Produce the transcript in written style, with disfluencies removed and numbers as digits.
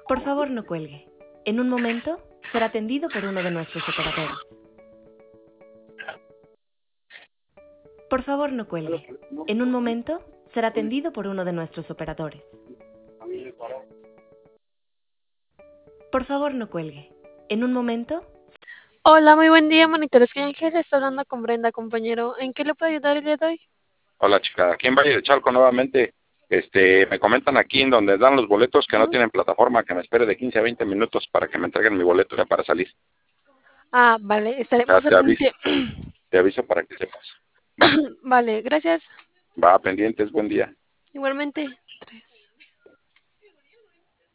Por favor, no cuelgue. En un momento será atendido por uno de nuestros operadores. Por favor, no cuelgue. En un momento será atendido por uno de nuestros operadores. Por favor, no cuelgue. En un momento... Hola, muy buen día, monitores que Ángel está hablando con Brenda, compañero. ¿En qué le puedo ayudar el día de hoy? Hola chica, aquí en Valle de Chalco nuevamente, me comentan aquí en donde dan los boletos que no Ujú. tienen plataforma, que me espere de 15 a 20 minutos para que me entreguen mi boleto ya para salir. Ah, vale, Ya estaremos al te aviso, pendiente. te aviso para que sepas. Va, Vale, gracias. va pendientes, buen día. Igualmente.